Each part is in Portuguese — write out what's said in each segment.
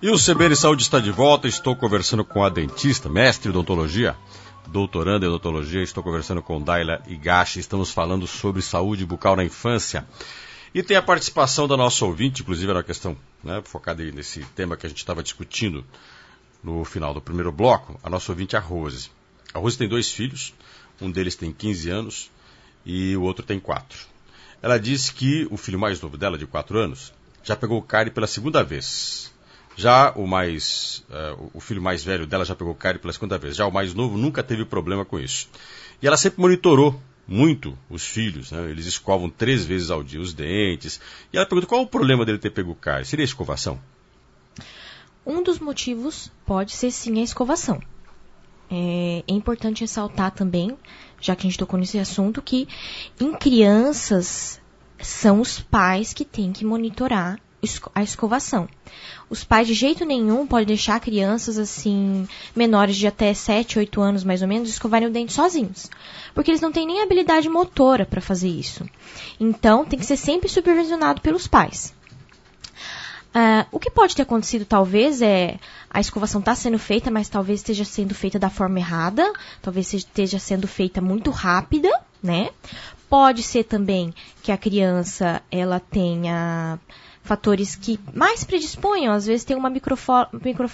E o CBN Saúde está de volta. Estou conversando com a dentista, mestre de odontologia, doutoranda em odontologia. Estou conversando com Daila Higashi. Estamos falando sobre saúde bucal na infância. E tem a participação da nossa ouvinte, inclusive era uma questão, né, focada nesse tema que a gente estava discutindo no final do primeiro bloco. A nossa ouvinte é a Rose. A Rose tem 2 filhos, um deles tem 15 anos e o outro tem 4. Ela disse que o filho mais novo dela, de 4 anos, já pegou cárie pela 2ª vez. Já o filho mais velho dela já pegou cárie pela 2ª vez. Já o mais novo nunca teve problema com isso. E ela sempre monitorou muito os filhos, né? Eles escovam 3 vezes ao dia os dentes. E ela pergunta qual o problema dele ter pego cárie. Seria a escovação? Um dos motivos pode ser sim a escovação. É importante ressaltar também, já que a gente tocou nesse assunto, que em crianças são os pais que têm que monitorar a escovação. Os pais de jeito nenhum podem deixar crianças assim, menores de até 7, 8 anos mais ou menos, escovarem o dente sozinhos. Porque eles não têm nem habilidade motora para fazer isso. Então, tem que ser sempre supervisionado pelos pais. O que pode ter acontecido talvez é a escovação está sendo feita, mas talvez esteja sendo feita da forma errada, talvez esteja sendo feita muito rápida, né? Pode ser também que a criança ela tenha fatores que mais predisponham, às vezes tem uma microflora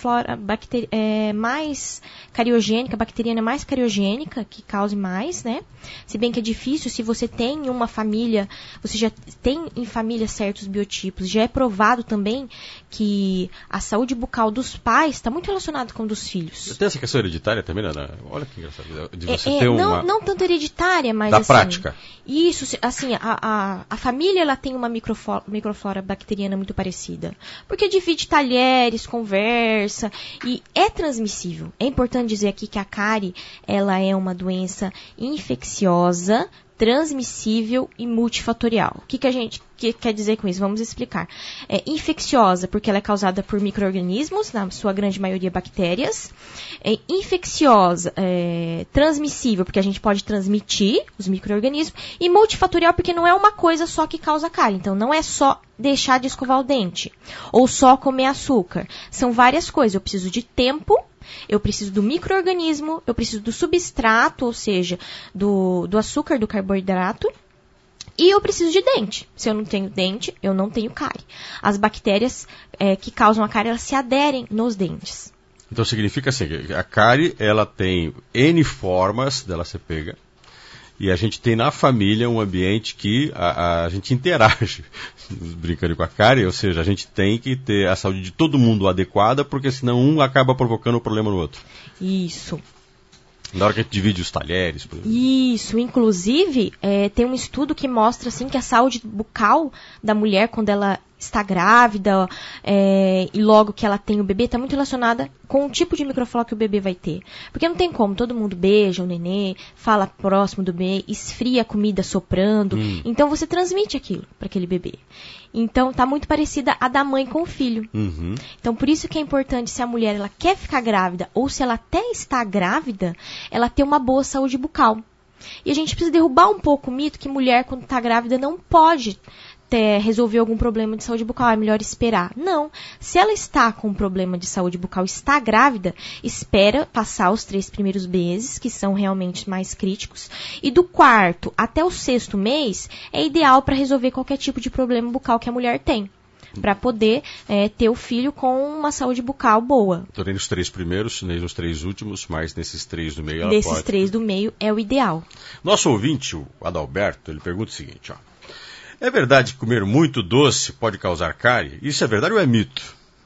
mais cariogênica, bacteriana mais cariogênica, que cause mais, né? Se bem que é difícil, se você tem uma família, você já tem em família certos biotipos, já é provado também que a saúde bucal dos pais está muito relacionada com a dos filhos. Tem essa questão hereditária também, né? Olha que engraçado. De você ter não tanto hereditária, mas da assim, prática. Isso, assim, a família ela tem uma microflora bacteriana muito parecida. Porque divide talheres, conversa, e é transmissível. É importante dizer aqui que a cárie, ela é uma doença infecciosa, transmissível e multifatorial. O que a gente quer dizer com isso? Vamos explicar. É infecciosa porque ela é causada por micro-organismos, na sua grande maioria bactérias. É infecciosa, transmissível porque a gente pode transmitir os micro-organismos. E multifatorial porque não é uma coisa só que causa cárie. Então não é só deixar de escovar o dente ou só comer açúcar. São várias coisas. Eu preciso de tempo. Eu preciso do micro-organismo, eu preciso do substrato, ou seja, do açúcar, do carboidrato, e eu preciso de dente. Se eu não tenho dente, eu não tenho cárie. As bactérias que causam a cárie, elas se aderem nos dentes. Então significa assim, que a cárie, ela tem N formas dela ser pega, e a gente tem na família um ambiente que a gente interage, brincando com a cárie, ou seja, a gente tem que ter a saúde de todo mundo adequada, porque senão um acaba provocando o problema no outro. Isso. Na hora que a gente divide os talheres. Por exemplo. Isso, inclusive, tem um estudo que mostra assim, que a saúde bucal da mulher, quando ela está grávida e logo que ela tem o bebê, está muito relacionada com o tipo de microflora que o bebê vai ter. Porque não tem como, todo mundo beija o nenê, fala próximo do bebê, esfria a comida soprando. Então você transmite aquilo para aquele bebê. Então está muito parecida a da mãe com o filho. Uhum. Então por isso que é importante, se a mulher ela quer ficar grávida ou se ela até está grávida, ela ter uma boa saúde bucal. E a gente precisa derrubar um pouco o mito que mulher quando está grávida não pode resolver algum problema de saúde bucal, é melhor esperar. Não. Se ela está com um problema de saúde bucal, está grávida, espera passar os 3 primeiros meses, que são realmente mais críticos, e do 4º até o 6º mês é ideal para resolver qualquer tipo de problema bucal que a mulher tem, para poder ter o filho com uma saúde bucal boa. Então, nem nos 3 primeiros, nem nos 3 últimos, mas nesses 3 do meio ela Nesses pode. 3 do meio é o ideal. Nosso ouvinte, o Adalberto, ele pergunta o seguinte, ó. É verdade que comer muito doce pode causar cárie? Isso é verdade ou é mito?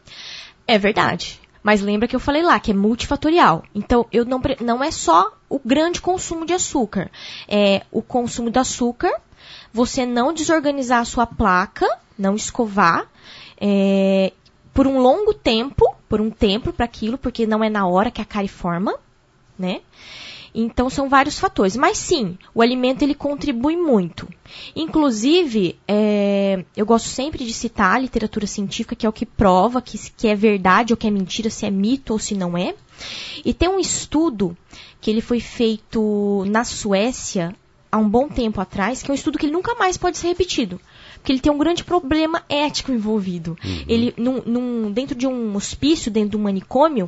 É verdade. Mas lembra que eu falei lá que é multifatorial. Então, não é só o grande consumo de açúcar. É o consumo de açúcar, você não desorganizar a sua placa, não escovar, por um longo tempo, para aquilo, porque não é na hora que a cárie forma, né? Então, são vários fatores. Mas, sim, o alimento, ele contribui muito. Inclusive, eu gosto sempre de citar a literatura científica, que é o que prova que é verdade ou que é mentira, se é mito ou se não é. E tem um estudo que ele foi feito na Suécia, há um bom tempo atrás, que é um estudo que ele nunca mais pode ser repetido. porque ele tem um grande problema ético envolvido. Ele, dentro de um hospício, dentro de um manicômio,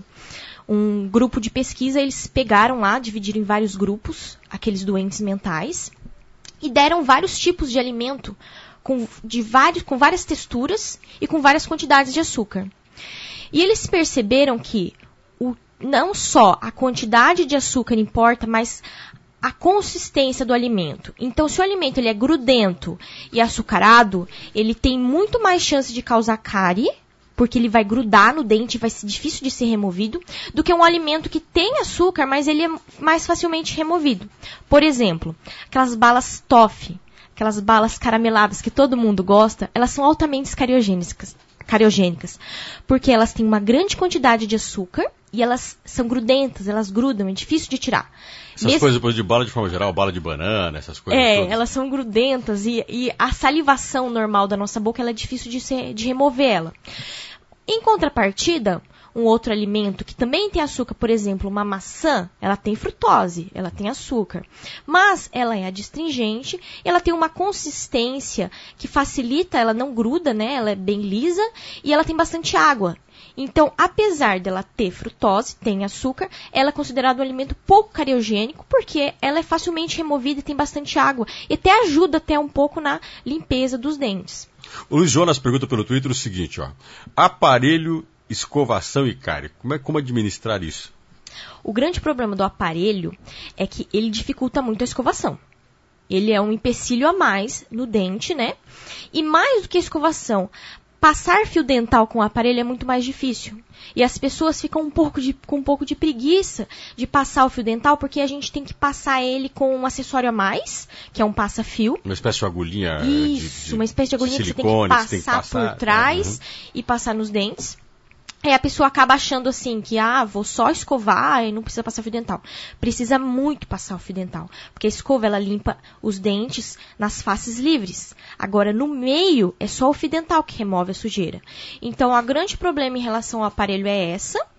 um grupo de pesquisa, eles pegaram lá, dividiram em vários grupos, aqueles doentes mentais, e deram vários tipos de alimento com várias texturas e com várias quantidades de açúcar. E eles perceberam que não só a quantidade de açúcar importa, mas a consistência do alimento. Então, se o alimento ele é grudento e açucarado, ele tem muito mais chance de causar cárie, porque ele vai grudar no dente e vai ser difícil de ser removido, do que um alimento que tem açúcar, mas ele é mais facilmente removido. Por exemplo, aquelas balas toffee, aquelas balas carameladas que todo mundo gosta, elas são altamente cariogênicas, porque elas têm uma grande quantidade de açúcar e elas são grudentas, elas grudam, é difícil de tirar. Essas coisas depois de bala, de forma geral, bala de banana, essas coisas todas. Elas são grudentas e a salivação normal da nossa boca ela é difícil de remover ela. Em contrapartida, um outro alimento que também tem açúcar, por exemplo, uma maçã, ela tem frutose, ela tem açúcar. Mas ela é adstringente, ela tem uma consistência que facilita, ela não gruda, né? Ela é bem lisa e ela tem bastante água. Então, apesar dela ter frutose, tem açúcar, ela é considerada um alimento pouco cariogênico, porque ela é facilmente removida e tem bastante água. E até ajuda até um pouco na limpeza dos dentes. O Luiz Jonas pergunta pelo Twitter o seguinte, aparelho, escovação e cárie. Como administrar isso? O grande problema do aparelho é que ele dificulta muito a escovação. Ele é um empecilho a mais no dente, né? E mais do que a escovação, passar fio dental com o aparelho é muito mais difícil. E as pessoas ficam com um pouco de preguiça de passar o fio dental, porque a gente tem que passar ele com um acessório a mais, que é um passa-fio. Uma espécie de agulhinha. Uma espécie de agulhinha que você tem que passar por trás e passar nos dentes. Aí a pessoa acaba achando assim que, vou só escovar e não precisa passar fio dental. Precisa muito passar o fio dental, porque a escova, ela limpa os dentes nas faces livres. Agora, no meio, é só o fio dental que remove a sujeira. Então, o grande problema em relação ao aparelho é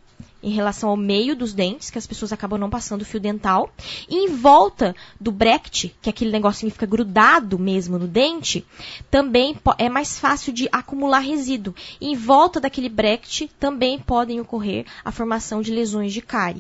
em relação ao meio dos dentes, que as pessoas acabam não passando o fio dental. E em volta do bracket, que é aquele negocinho que fica grudado mesmo no dente, também é mais fácil de acumular resíduo. E em volta daquele bracket também podem ocorrer a formação de lesões de cárie.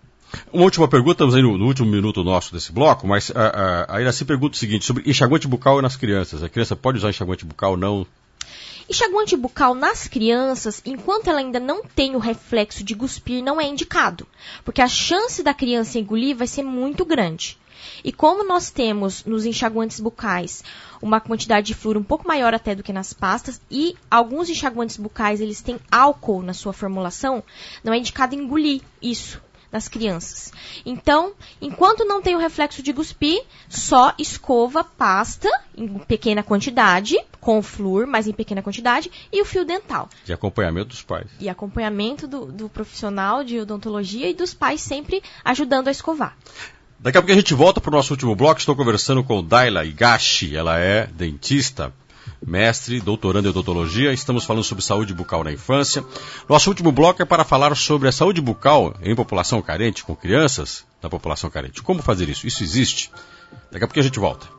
Uma última pergunta, estamos aí no último minuto nosso desse bloco, mas a Iraci pergunta o seguinte, sobre enxaguante bucal nas crianças. A criança pode usar enxaguante bucal ou não? Enxaguante bucal nas crianças, enquanto ela ainda não tem o reflexo de cuspir, não é indicado, porque a chance da criança engolir vai ser muito grande. E como nós temos nos enxaguantes bucais uma quantidade de flúor um pouco maior até do que nas pastas, e alguns enxaguantes bucais eles têm álcool na sua formulação, não é indicado engolir isso nas crianças. Então, enquanto não tem o reflexo de cuspir, só escova, pasta em pequena quantidade, com flúor, mas em pequena quantidade, e o fio dental. E acompanhamento dos pais. E acompanhamento do profissional de odontologia e dos pais sempre ajudando a escovar. Daqui a pouco a gente volta para o nosso último bloco. Estou conversando com Daila Higashi. Ela é dentista, mestre, doutorando em odontologia. Estamos falando sobre saúde bucal na infância. Nosso último bloco é para falar sobre a saúde bucal em população carente, com crianças da população carente. Como fazer isso? Isso existe? Daqui a pouco a gente volta.